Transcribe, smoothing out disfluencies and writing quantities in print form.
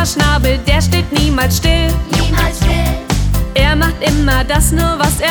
Schnabel, der steht niemals still. Niemals still. Er macht immer das nur, was er